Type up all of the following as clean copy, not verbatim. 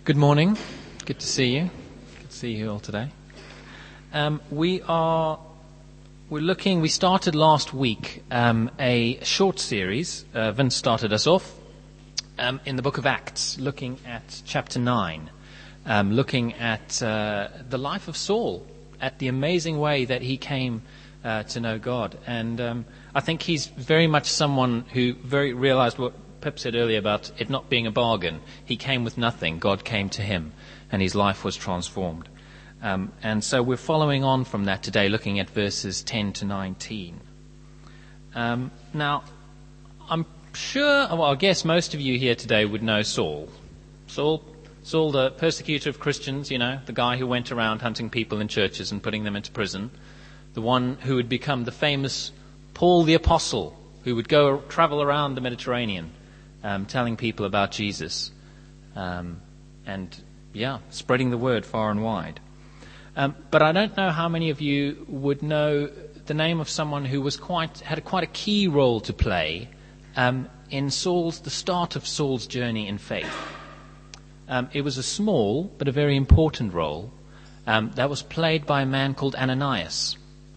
Good morning. Good to see you. Good to see you all today. We started last week a short series. Vince started us off in the book of Acts, looking at chapter 9, looking at the life of Saul, at the amazing way that he came to know God. And I think he's very much someone who very realized what Pip said earlier about it not being a bargain. He came with nothing. God came to him, and his life was transformed. And so we're following on from that today, looking at verses 10 to 19. Now, I'm sure, I guess most of you here today would know Saul. Saul, the persecutor of Christians, the guy who went around hunting people in churches and putting them into prison. The one who would become the famous Paul the Apostle, who would travel around the Mediterranean, telling people about Jesus, spreading the word far and wide. But I don't know how many of you would know the name of someone who had quite a key role to play in the start of Saul's journey in faith. It was a small but a very important role that was played by a man called Ananias.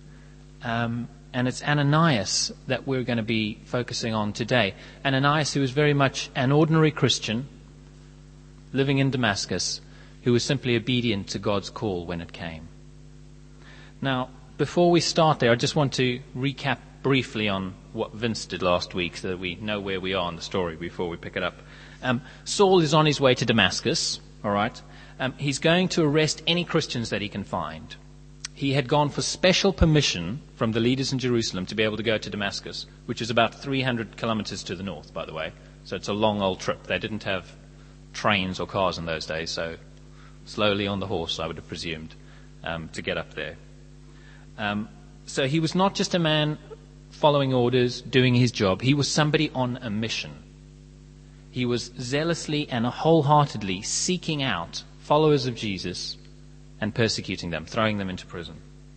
And it's Ananias that we're going to be focusing on today. Ananias, who was very much an ordinary Christian living in Damascus, who was simply obedient to God's call when it came. Now, before we start there, I just want to recap briefly on what Vince did last week so that we know where we are in the story before we pick it up. Saul is on his way to Damascus, all right? He's going to arrest any Christians that he can find. He had gone for special permission from the leaders in Jerusalem to be able to go to Damascus, which is about 300 kilometers to the north, by the way. So it's a long old trip. They didn't have trains or cars in those days, so slowly on the horse, I would have presumed, to get up there. So he was not just a man following orders, doing his job. He was somebody on a mission. He was zealously and wholeheartedly seeking out followers of Jesus and persecuting them, throwing them into prison.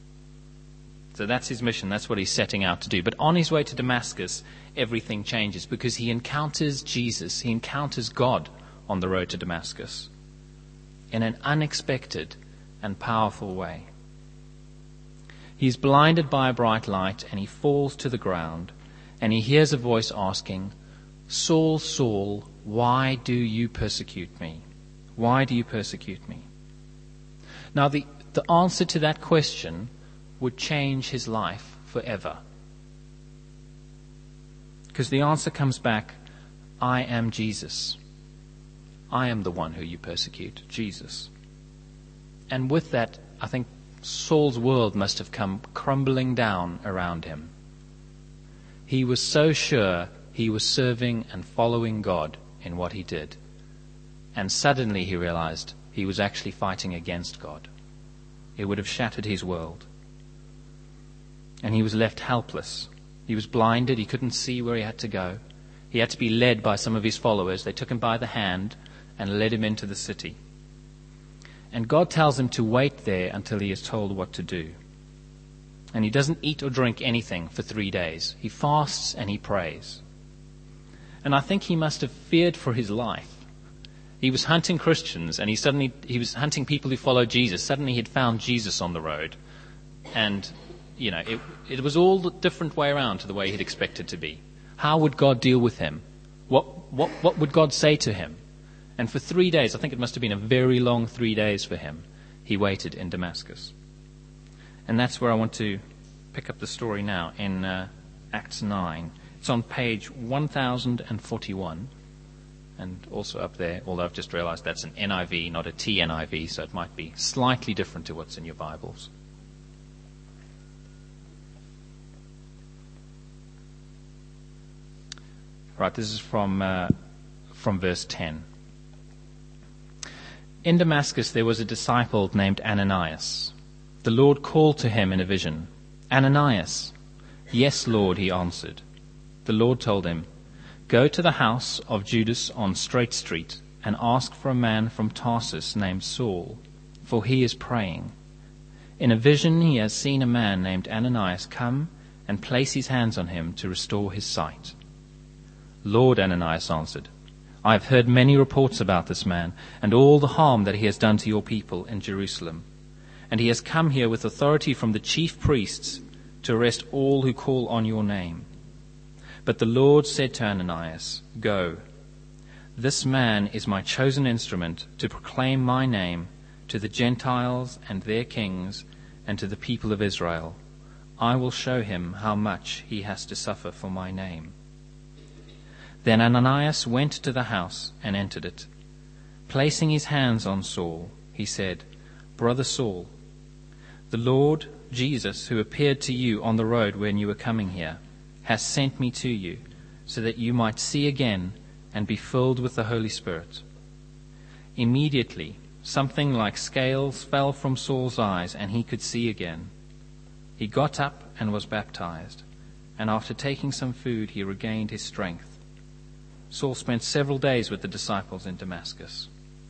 So that's his mission. That's what he's setting out to do. But on his way to Damascus, everything changes because he encounters Jesus. He encounters God on the road to Damascus in an unexpected and powerful way. He's blinded by a bright light and he falls to the ground and he hears a voice asking, "Saul, Saul, why do you persecute me? Why do you persecute me?" Now, the answer to that question would change his life forever. Because the answer comes back, "I am Jesus. I am the one who you persecute, Jesus." And with that, I think Saul's world must have come crumbling down around him. He was so sure he was serving and following God in what he did. And suddenly he realized he was actually fighting against God. It would have shattered his world. And he was left helpless. He was blinded. He couldn't see where he had to go. He had to be led by some of his followers. They took him by the hand and led him into the city. And God tells him to wait there until he is told what to do. And he doesn't eat or drink anything for 3 days. He fasts and he prays. And I think he must have feared for his life. He was hunting Christians and he was hunting people who followed Jesus. Suddenly he'd found Jesus on the road. And, it was all the different way around to the way he'd expected to be. How would God deal with him? What would God say to him? And for 3 days, I think it must have been a very long 3 days for him, he waited in Damascus. And that's where I want to pick up the story now in Acts 9. It's on page 1041. And also up there, although I've just realized that's an NIV, not a TNIV, so it might be slightly different to what's in your Bibles. Right, this is from verse 10. In Damascus there was a disciple named Ananias. The Lord called to him in a vision, "Ananias." "Yes, Lord," he answered. The Lord told him, "Go to the house of Judas on Straight Street and ask for a man from Tarsus named Saul, for he is praying. In a vision he has seen a man named Ananias come and place his hands on him to restore his sight." "Lord," Ananias answered, I have heard many reports about this man and all the harm that he has done to your people in Jerusalem. And he has come here with authority from the chief priests to arrest all who call on your name. But the Lord said to Ananias, Go. This man is my chosen instrument to proclaim my name to the Gentiles and their kings and to the people of Israel. I will show him how much he has to suffer for my name. Then Ananias went to the house and entered it. Placing his hands on Saul, he said, Brother Saul, the Lord Jesus, who appeared to you on the road when you were coming here, has sent me to you, so that you might see again and be filled with the Holy Spirit. Immediately, something like scales fell from Saul's eyes, and he could see again. He got up and was baptized, and after taking some food, he regained his strength. Saul spent several days with the disciples in Damascus.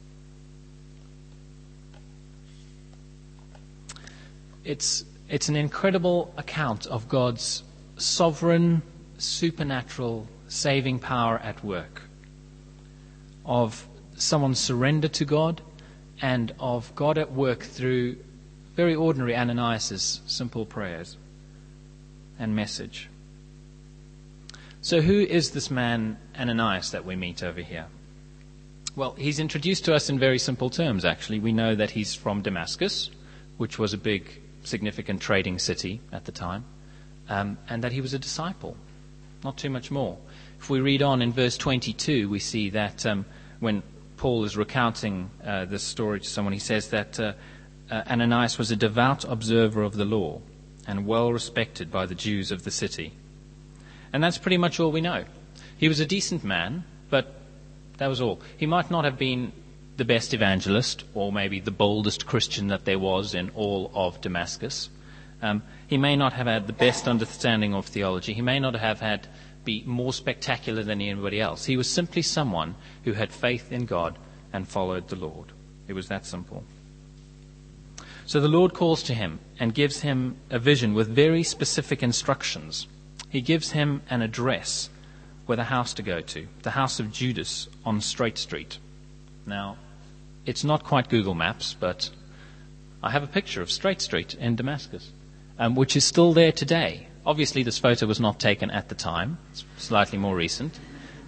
It's an incredible account of God's sovereign, supernatural, saving power at work, of someone's surrender to God, and of God at work through very ordinary Ananias' simple prayers and message. So who is this man Ananias that we meet over here? Well, he's introduced to us in very simple terms, actually. We know that he's from Damascus, which was a big, significant trading city at the time, and that he was a disciple. Not too much more. If we read on in verse 22, we see that when Paul is recounting this story to someone, he says that Ananias was a devout observer of the law and well respected by the Jews of the city. And that's pretty much all we know. He was a decent man, but that was all. He might not have been the best evangelist or maybe the boldest Christian that there was in all of Damascus. He may not have had the best understanding of theology. He may not have had be more spectacular than anybody else. He was simply someone who had faith in God and followed the Lord. It was that simple. So the Lord calls to him and gives him a vision with very specific instructions. He gives him an address with a house to go to, the house of Judas on Straight Street. Now, it's not quite Google Maps, but I have a picture of Straight Street in Damascus, which is still there today. Obviously, this photo was not taken at the time. It's slightly more recent.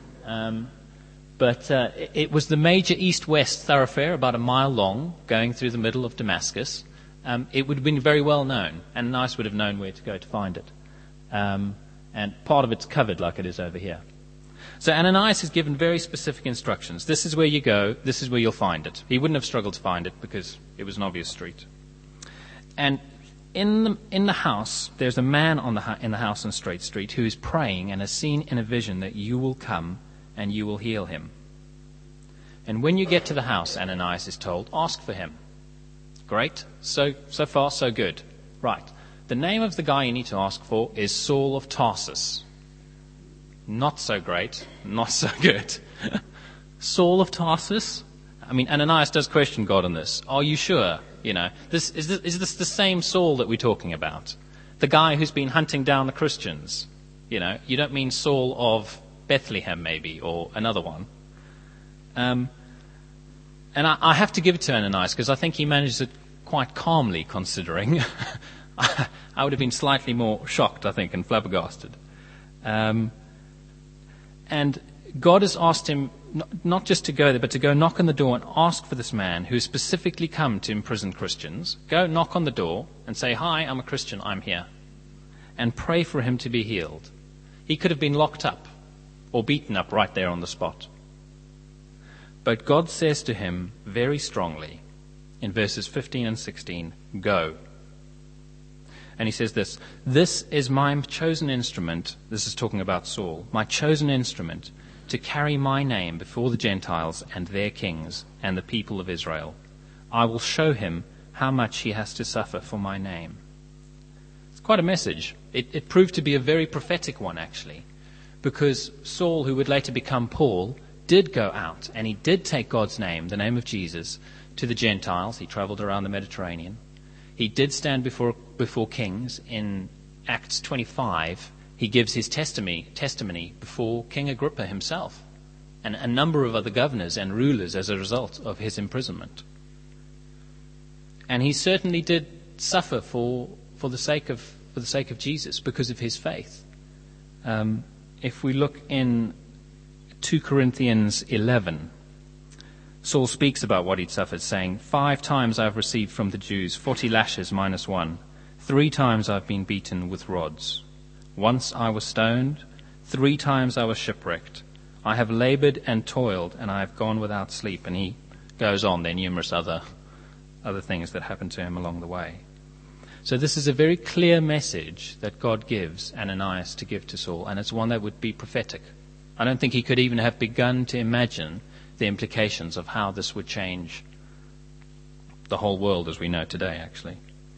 But it was the major east-west thoroughfare, about a mile long, going through the middle of Damascus. It would have been very well known, and Ananias would have known where to go to find it. And part of it's covered like it is over here. So Ananias is given very specific instructions. This is where you go. This is where you'll find it. He wouldn't have struggled to find it because it was an obvious street. And in the house, there's a man in the house on Straight Street who is praying and has seen in a vision that you will come and you will heal him. And when you get to the house, Ananias is told, ask for him. Great. So far, so good. Right. The name of the guy you need to ask for is Saul of Tarsus. Not so great. Not so good. Saul of Tarsus? I mean, Ananias does question God on this. Are you sure? You know, is this the same Saul that we're talking about? The guy who's been hunting down the Christians? You know, you don't mean Saul of Bethlehem maybe, or another one. And I have to give it to Ananias because I think he manages it quite calmly, considering. I would have been slightly more shocked, I think, and flabbergasted. And God has asked him not just to go there, but to go knock on the door and ask for this man who has specifically come to imprison Christians. Go knock on the door and say, "Hi, I'm a Christian, I'm here." And pray for him to be healed. He could have been locked up or beaten up right there on the spot. But God says to him very strongly in verses 15 and 16, "Go." And he says this is my chosen instrument, this is talking about Saul, my chosen instrument to carry my name before the Gentiles and their kings and the people of Israel. I will show him how much he has to suffer for my name. It's quite a message. It proved to be a very prophetic one, actually, because Saul, who would later become Paul, did go out and he did take God's name, the name of Jesus, to the Gentiles. He traveled around the Mediterranean. He did stand before kings. In Acts 25, he gives his testimony before King Agrippa himself. and a number of other governors and rulers as a result of his imprisonment. And he certainly did suffer for the sake of Jesus because of his faith. If we look in 2 Corinthians 11, Saul speaks about what he'd suffered, saying, 5 times I've received from the Jews 40 lashes minus 1. 3 times I've been beaten with rods. Once I was stoned. 3 times I was shipwrecked. I have labored and toiled, and I have gone without sleep. And he goes on. There are numerous other things that happened to him along the way. So this is a very clear message that God gives Ananias to give to Saul, and it's one that would be prophetic. I don't think he could even have begun to imagine the implications of how this would change the whole world as we know today, actually.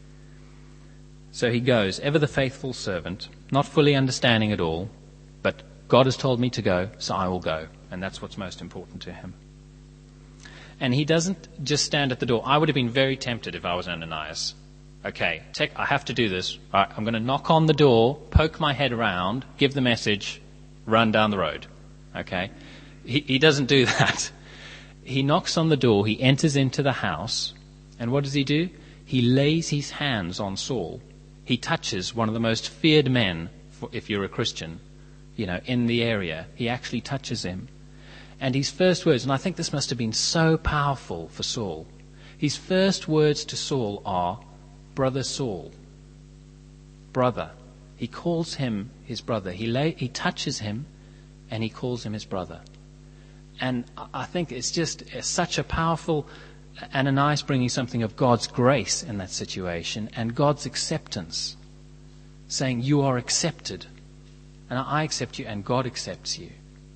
So he goes, ever the faithful servant, not fully understanding it all, but God has told me to go, so I will go. And that's what's most important to him. And he doesn't just stand at the door. I would have been very tempted if I was Ananias. Okay, I have to do this. All right, I'm going to knock on the door, poke my head around, give the message, run down the road. Okay? He doesn't do that. He knocks on the door, he enters into the house, and what does he do? He lays his hands on Saul. He touches one of the most feared men, if you're a Christian, in the area. He actually touches him. And his first words, and I think this must have been so powerful for Saul, his first words to Saul are, Brother Saul. Brother. He calls him his brother. He touches him and he calls him his brother. And I think it's just such a powerful, Ananias bringing something of God's grace in that situation and God's acceptance, saying you are accepted and I accept you and God accepts you.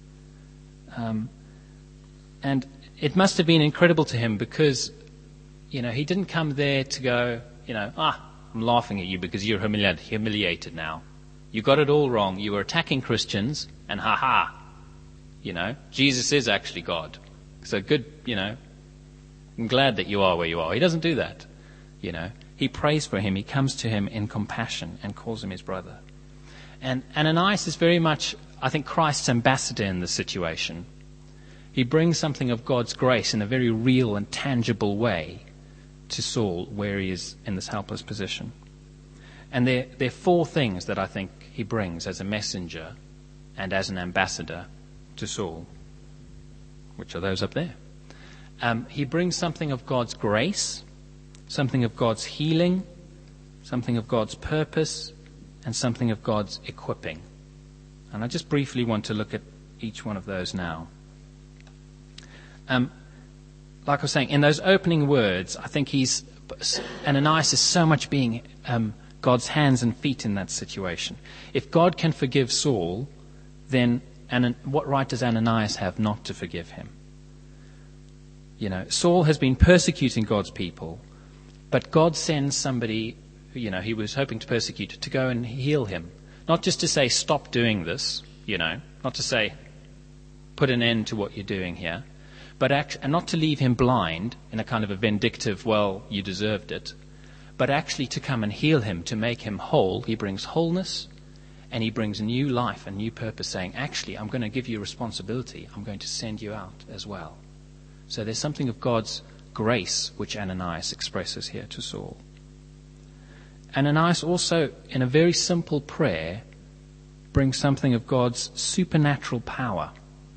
And it must have been incredible to him because, he didn't come there to go, I'm laughing at you because you're humiliated now. You got it all wrong. You were attacking Christians and Jesus is actually God. So good, I'm glad that you are where you are. He doesn't do that. He prays for him. He comes to him in compassion and calls him his brother. And Ananias is very much, I think, Christ's ambassador in this situation. He brings something of God's grace in a very real and tangible way to Saul where he is in this helpless position. And there are 4 things that I think he brings as a messenger and as an ambassador to Saul, which are those up there. He brings something of God's grace, something of God's healing, something of God's purpose, and something of God's equipping. And I just briefly want to look at each one of those now. Like I was saying, in those opening words, I think Ananias is so much being God's hands and feet in that situation. If God can forgive Saul, then what right does Ananias have not to forgive him? Saul has been persecuting God's people, but God sends somebody, he was hoping to persecute, to go and heal him. Not just to say, stop doing this, not to say, put an end to what you're doing here, and not to leave him blind in a kind of a vindictive, well, you deserved it, but actually to come and heal him, to make him whole. He brings wholeness and he brings new life and new purpose, saying, actually, I'm going to give you responsibility. I'm going to send you out as well. So there's something of God's grace which Ananias expresses here to Saul. Ananias also, in a very simple prayer, brings something of God's supernatural power.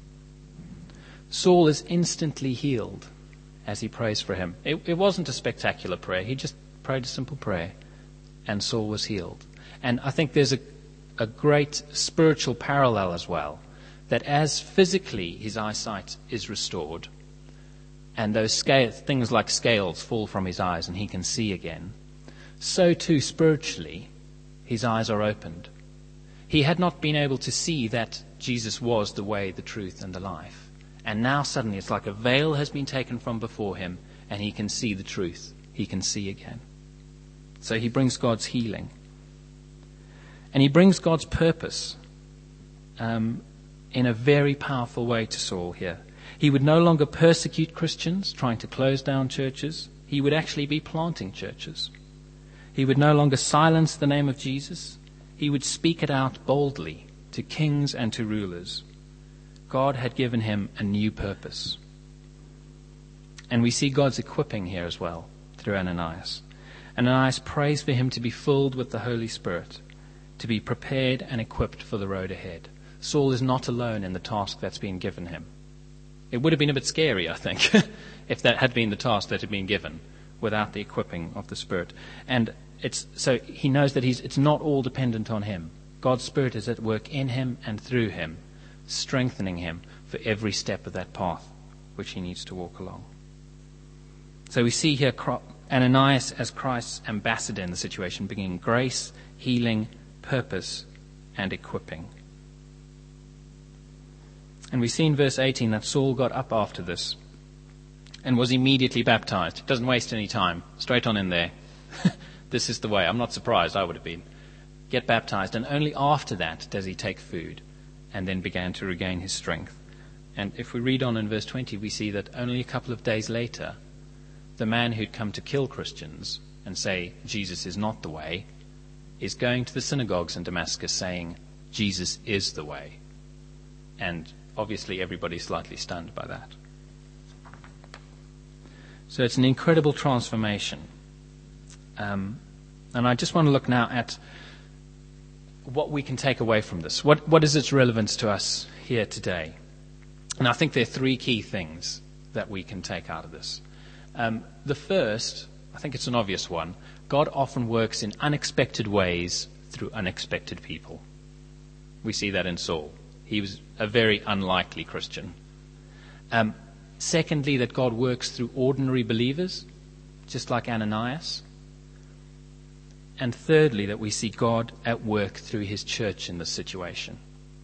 Saul is instantly healed as he prays for him. It wasn't a spectacular prayer. He just prayed a simple prayer, and Saul was healed. And I think there's a great spiritual parallel as well, that as physically his eyesight is restored, and those things like scales fall from his eyes and he can see again, so too spiritually his eyes are opened. He had not been able to see that Jesus was the way, the truth, and the life. And now suddenly it's like a veil has been taken from before him and he can see the truth. He can see again. So he brings God's healing. And he brings God's purpose in a very powerful way to Saul here. He would no longer persecute Christians, trying to close down churches. He would actually be planting churches. He would no longer silence the name of Jesus. He would speak it out boldly to kings and to rulers. God had given him a new purpose. And we see God's equipping here as well through Ananias. Ananias prays for him to be filled with the Holy Spirit, to be prepared and equipped for the road ahead. Saul is not alone in the task that's been given him. It would have been a bit scary, I think, if that had been the task that had been given without the equipping of the Spirit. And so he knows that it's not all dependent on him. God's Spirit is at work in him and through him, strengthening him for every step of that path which he needs to walk along. So we see here Ananias as Christ's ambassador in the situation, bringing grace, healing, purpose, and equipping. And we see in verse 18 that Saul got up after this and was immediately baptized. Doesn't waste any time. Straight on in there. This is the way. I'm not surprised. I would have been. Get baptized. And only after that does he take food and then began to regain his strength. And if we read on in verse 20, we see that only a couple of days later, the man who'd come to kill Christians and say Jesus is not the way is going to the synagogues in Damascus saying Jesus is the way. And obviously everybody's slightly stunned by that. So it's an incredible transformation. And I just want to look now at what we can take away from this. What is its relevance to us here today? And I think there are three key things that we can take out of this. The first, I think it's an obvious one, God often works in unexpected ways through unexpected people. We see that in Saul. He was a very unlikely Christian. Secondly, that God works through ordinary believers, just like Ananias. And thirdly, that we see God at work through his church in this situation.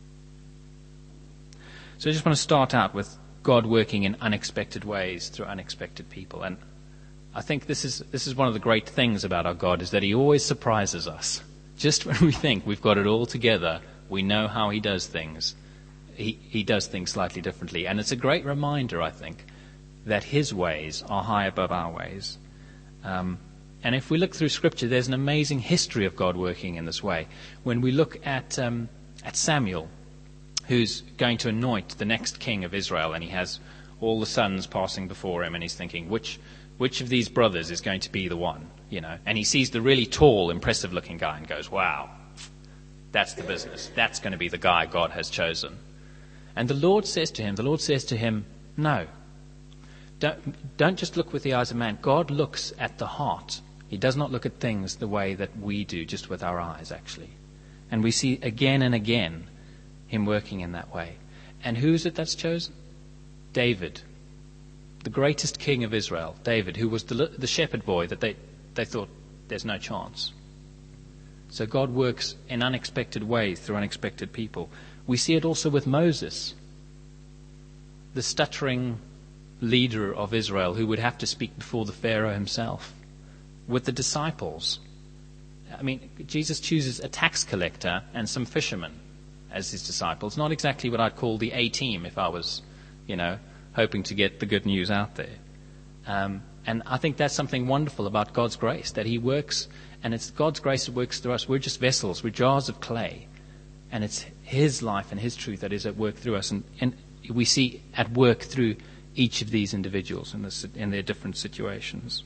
So I just want to start out with God working in unexpected ways through unexpected people. And I think this is one of the great things about our God, is that he always surprises us. Just when we think we've got it all together, we know how he does things. He does things slightly differently. And it's a great reminder, I think, that his ways are high above our ways. And if we look through Scripture, there's an amazing history of God working in this way. When we look at Samuel, who's going to anoint the next king of Israel, and he has all the sons passing before him, and he's thinking, which of these brothers is going to be the one? And he sees the really tall, impressive-looking guy and goes, wow, that's the business. That's going to be the guy God has chosen. And the Lord says to him, no. Don't just look with the eyes of man. God looks at the heart. He does not look at things the way that we do, just with our eyes, actually. And we see again and again him working in that way. And who is it that's chosen? David, the greatest king of Israel. David, who was the shepherd boy that they thought there's no chance. So God works in unexpected ways through unexpected people. We see it also with Moses, the stuttering leader of Israel who would have to speak before the Pharaoh himself. With the disciples. I mean, Jesus chooses a tax collector and some fishermen as his disciples. Not exactly what I'd call the A-team if I was, hoping to get the good news out there. And I think that's something wonderful about God's grace, that he works, and it's God's grace that works through us. We're just vessels. We're jars of clay. And it's his life and his truth that is at work through us. And we see at work through each of these individuals in their different situations.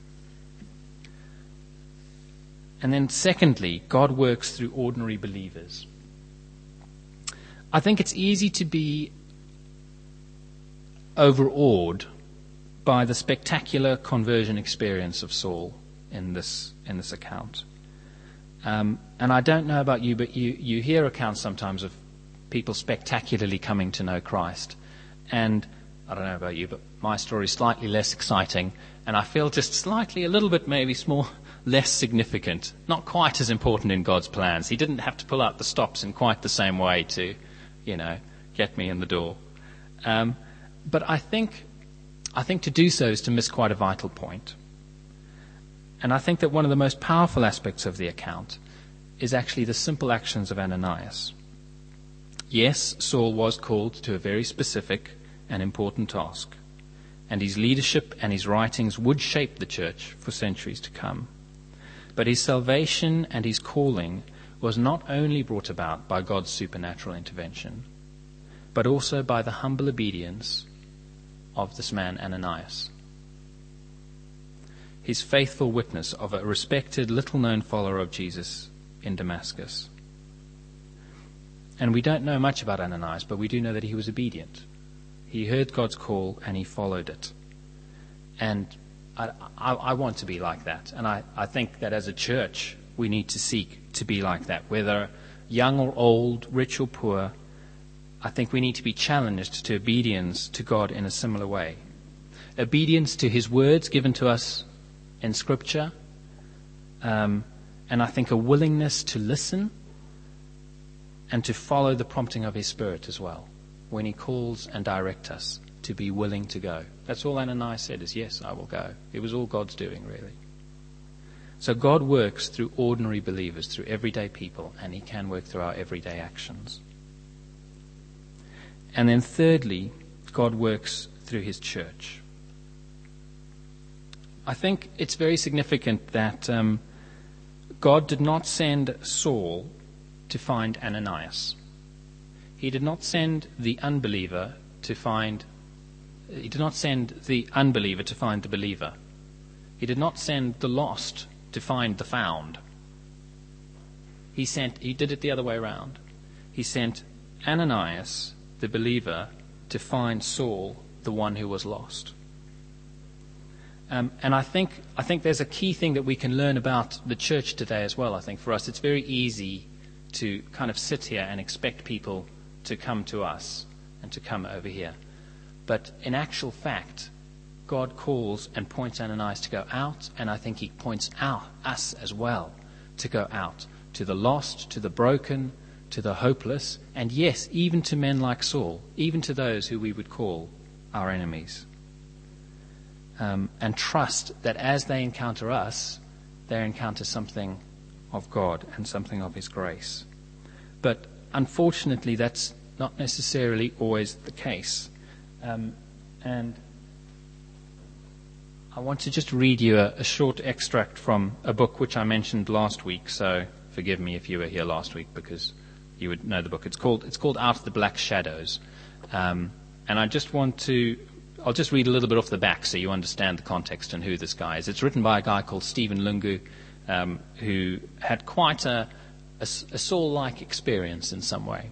And then secondly, God works through ordinary believers. I think it's easy to be overawed by the spectacular conversion experience of Saul in this account. And I don't know about you, but you hear accounts sometimes of people spectacularly coming to know Christ. And I don't know about you, but my story is slightly less exciting, and I feel just slightly, a little bit maybe less significant, not quite as important in God's plans. He didn't have to pull out the stops in quite the same way to, get me in the door. But I think to do so is to miss quite a vital point. And I think that one of the most powerful aspects of the account is actually the simple actions of Ananias. Yes, Saul was called to a very specific and important task, and his leadership and his writings would shape the church for centuries to come. But his salvation and his calling was not only brought about by God's supernatural intervention, but also by the humble obedience of this man Ananias. His faithful witness of a respected, little-known follower of Jesus in Damascus. And we don't know much about Ananias, but we do know that he was obedient. He heard God's call and he followed it. And I want to be like that. And I think that as a church, we need to seek to be like that. Whether young or old, rich or poor, I think we need to be challenged to obedience to God in a similar way. Obedience to his words given to us in Scripture. And I think a willingness to listen and to follow the prompting of his Spirit as well. When he calls and directs us, to be willing to go. That's all Ananias said is, yes, I will go. It was all God's doing, really. So God works through ordinary believers, through everyday people, and he can work through our everyday actions. And then thirdly, God works through his church. I think it's very significant that God did not send Saul to find Ananias. He did not send the unbeliever to find the believer. He did not send the lost to find the found. He did it the other way around. He sent Ananias, the believer, to find Saul, the one who was lost. And I think there's a key thing that we can learn about the church today as well. I think for us it's very easy to kind of sit here and expect people to come to us and to come over here. But in actual fact, God calls and points Ananias to go out, and I think he points out us as well to go out to the lost, to the broken, to the hopeless, and yes, even to men like Saul, even to those who we would call our enemies. And trust that as they encounter us, they encounter something of God and something of his grace. But unfortunately, that's not necessarily always the case. And I want to just read you a short extract from a book which I mentioned last week, so forgive me if you were here last week because you would know the book. It's called Out of the Black Shadows. And I'll just read a little bit off the back so you understand the context and who this guy is. It's written by a guy called Stephen Lungu, who had quite a Saul-like experience in some way.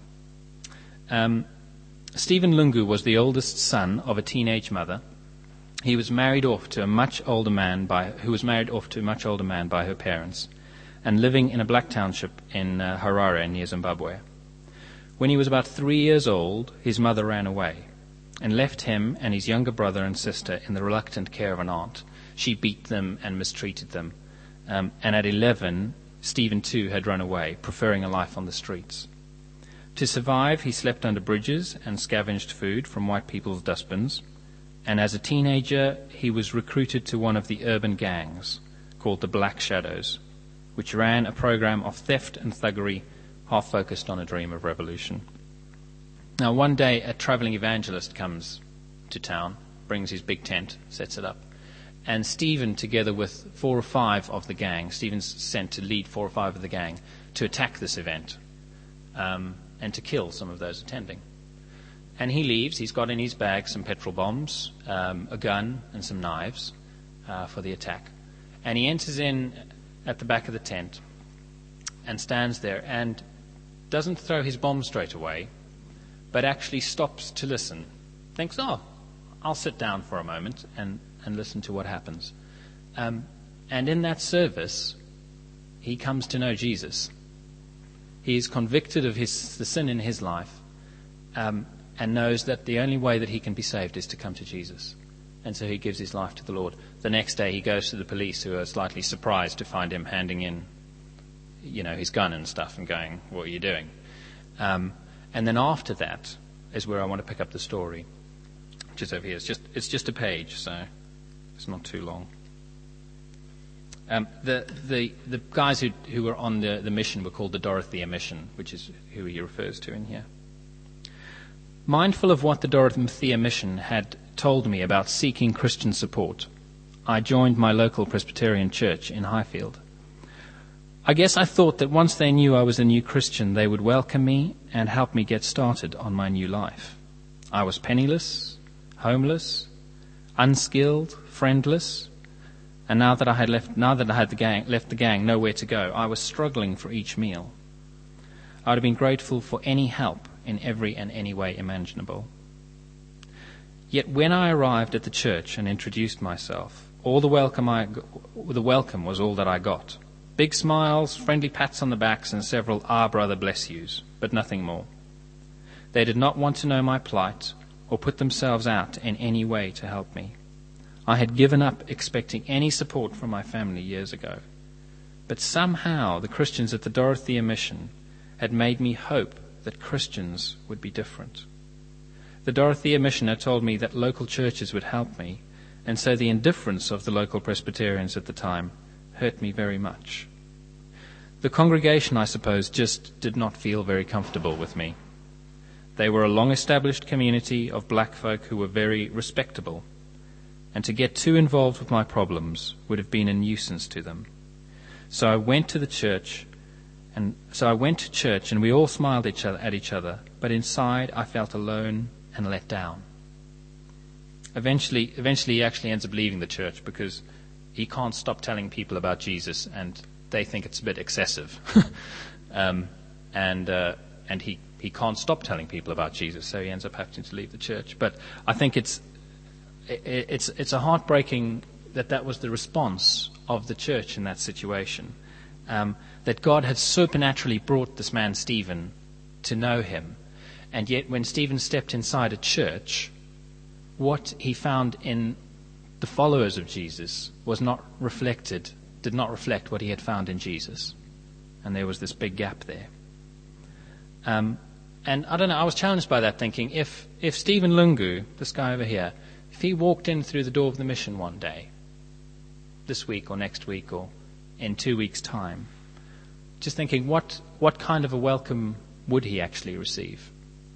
Stephen Lungu was the oldest son of a teenage mother. He was married off to a much older man by her parents, and living in a black township in Harare near Zimbabwe. When he was about 3 years old, his mother ran away and left him and his younger brother and sister in the reluctant care of an aunt. She beat them and mistreated them. And at 11, Stephen too had run away, preferring a life on the streets. To survive, he slept under bridges and scavenged food from white people's dustbins. And as a teenager, he was recruited to one of the urban gangs called the Black Shadows, which ran a program of theft and thuggery, half focused on a dream of revolution. Now, one day, a traveling evangelist comes to town, brings his big tent, sets it up. And Stephen, together with 4 or 5 of the gang, Stephen's sent to lead 4 or 5 of the gang to attack this event and to kill some of those attending. And he leaves. He's got in his bag some petrol bombs, a gun, and some knives for the attack. And he enters in at the back of the tent and stands there and doesn't throw his bomb straight away, but actually stops to listen. Thinks, I'll sit down for a moment and listen to what happens. And in that service, he comes to know Jesus. He is convicted of the sin in his life, and knows that the only way that he can be saved is to come to Jesus. And so he gives his life to the Lord. The next day he goes to the police, who are slightly surprised to find him handing in, his gun and stuff and going, "What are you doing?" And then after that is where I want to pick up the story, which is over here. It's just a page, so it's not too long. The guys who were on the mission were called the Dorothea Mission, which is who he refers to in here. Mindful of what the Dorothea Mission had told me about seeking Christian support, I joined my local Presbyterian church in Highfield. I guess I thought that once they knew I was a new Christian, they would welcome me and help me get started on my new life. I was penniless, homeless, unskilled, friendless, and now that I had left the gang, nowhere to go, I was struggling for each meal. I would have been grateful for any help in every and any way imaginable. Yet when I arrived at the church and introduced myself, the welcome was all that I got. Big smiles, friendly pats on the backs, and several "Ah, brother, bless yous," but nothing more. They did not want to know my plight or put themselves out in any way to help me. I had given up expecting any support from my family years ago. But somehow the Christians at the Dorothea Mission had made me hope that Christians would be different. The Dorothea Mission had told me that local churches would help me, and so the indifference of the local Presbyterians at the time hurt me very much. The congregation, I suppose, just did not feel very comfortable with me. They were a long-established community of black folk who were very respectable, and to get too involved with my problems would have been a nuisance to them. So I went to church, and we all smiled at each other, but inside I felt alone and let down. Eventually he actually ends up leaving the church because he can't stop telling people about Jesus, and they think it's a bit excessive. And he can't stop telling people about Jesus, so he ends up having to leave the church. But I think it's a heartbreaking that was the response of the church in that situation. That God had supernaturally brought this man Stephen to know him, and yet when Stephen stepped inside a church, what he found in the followers of Jesus did not reflect what he had found in Jesus. And there was this big gap there. And I don't know, I was challenged by that, thinking, if Stephen Lungu, this guy over here, if he walked in through the door of the mission one day, this week or next week or in 2 weeks' time, just thinking, what kind of a welcome would he actually receive?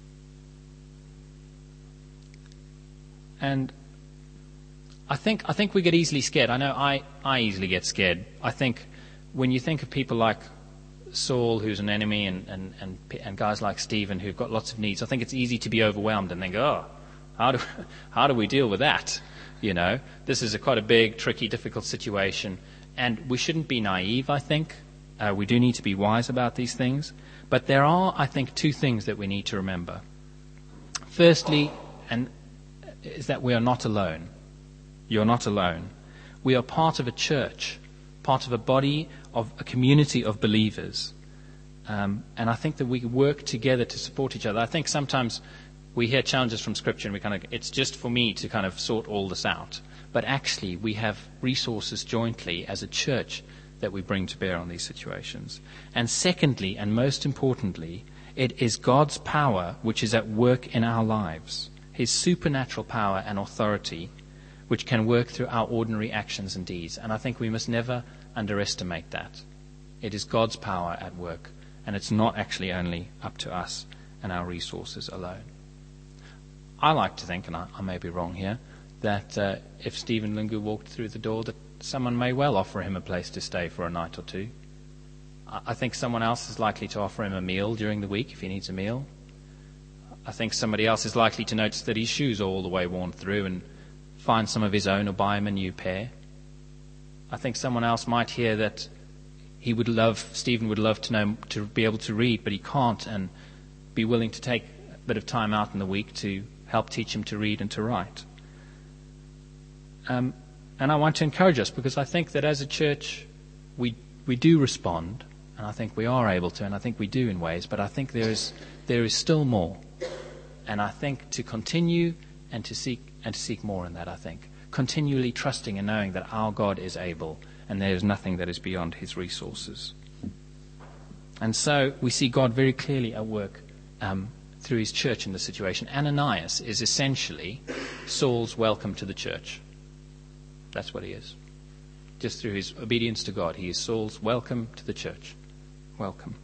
And I think we get easily scared. I know I easily get scared. I think when you think of people like Saul, who's an enemy, and guys like Stephen, who've got lots of needs, I think it's easy to be overwhelmed and think, how do we deal with that? You know, this is quite a big, tricky, difficult situation, and we shouldn't be naive, I think. We do need to be wise about these things. But there are, I think, two things that we need to remember. Firstly, is that we are not alone. You're not alone. We are part of a church, part of a body, of a community of believers. And I think that we work together to support each other. I think sometimes we hear challenges from Scripture and it's just for me to kind of sort all this out. But actually we have resources jointly as a church that we bring to bear on these situations. And secondly, and most importantly, it is God's power which is at work in our lives. His supernatural power and authority which can work through our ordinary actions and deeds. And I think we must never underestimate that. It is God's power at work, and it's not actually only up to us and our resources alone. I like to think, and I may be wrong here, that if Stephen Lungu walked through the door, that someone may well offer him a place to stay for a night or two. I think someone else is likely to offer him a meal during the week if he needs a meal. I think somebody else is likely to notice that his shoes are all the way worn through and find some of his own or buy him a new pair. I think someone else might hear that Stephen would love to be able to read, but he can't, and be willing to take a bit of time out in the week to help teach him to read and to write. And I want to encourage us, because I think that as a church we do respond, and I think we are able to, and I think we do in ways, but I think there is still more. And I think to continue and to seek more in that, I think. Continually trusting and knowing that our God is able and there is nothing that is beyond his resources. And so we see God very clearly at work through his church in this situation. Ananias is essentially Saul's welcome to the church. That's what he is. Just through his obedience to God, he is Saul's welcome to the church. Welcome.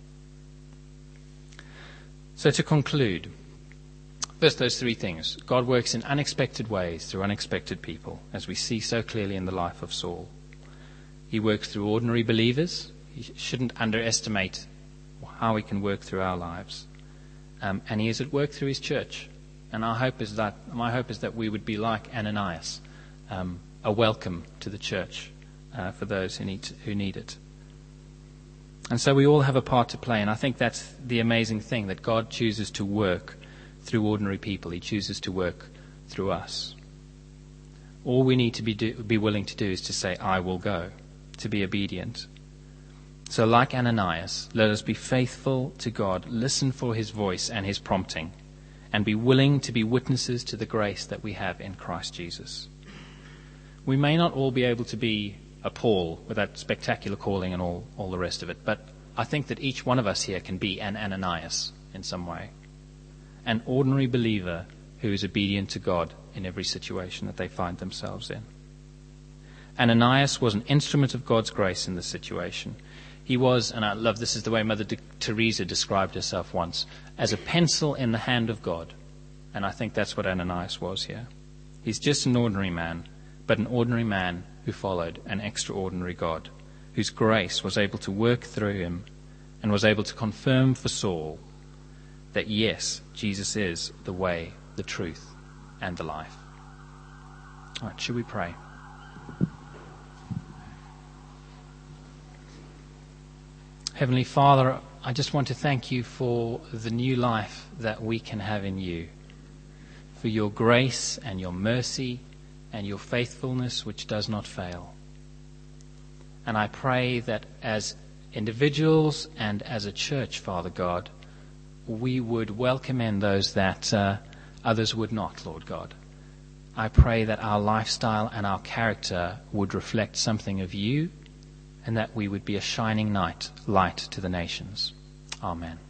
So to conclude, first, those three things. God works in unexpected ways through unexpected people, as we see so clearly in the life of Saul. He works through ordinary believers. shouldn't underestimate how he can work through our lives. And he is at work through his church. And my hope is that we would be like Ananias, a welcome to the church for those who need it. And so we all have a part to play, and I think that's the amazing thing, that God chooses to work through ordinary people. He chooses to work through us. All we need to be willing to do is to say, I will go, to be obedient. So like Ananias, let us be faithful to God, listen for his voice and his prompting, and be willing to be witnesses to the grace that we have in Christ Jesus. We may not all be able to be a Paul with that spectacular calling and all the rest of it, but I think that each one of us here can be an Ananias in some way, an ordinary believer who is obedient to God in every situation that they find themselves in. Ananias was an instrument of God's grace in this situation. He was, and I love this is the way Mother Teresa described herself once, as a pencil in the hand of God. And I think that's what Ananias was here. He's just an ordinary man, but an ordinary man who followed an extraordinary God, whose grace was able to work through him and was able to confirm for Saul that yes, Jesus is the way, the truth, and the life. All right, should we pray? Heavenly Father, I just want to thank you for the new life that we can have in you, for your grace and your mercy and your faithfulness which does not fail. And I pray that as individuals and as a church, Father God, we would welcome in those that others would not, Lord God. I pray that our lifestyle and our character would reflect something of you, and that we would be a shining light to the nations. Amen.